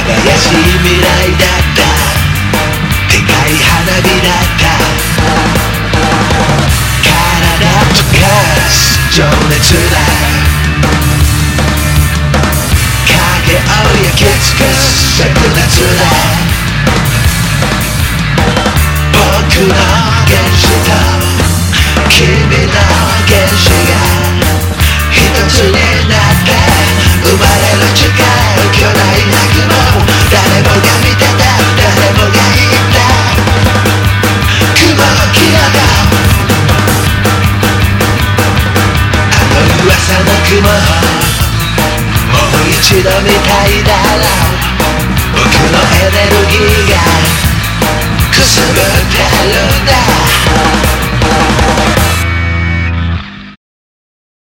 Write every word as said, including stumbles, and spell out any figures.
怪しい未来だった、でかい花火だった、体とかす情熱だ、影を焼き尽くす灼熱だ、僕の原子と君の原子が一つになって生まれる誓う巨大な雲、誰もが見てた、誰もが言った、雲のキラだ、あの噂の雲、もう一度見たいだろう、僕のエネルギーがくすぶってるんだ。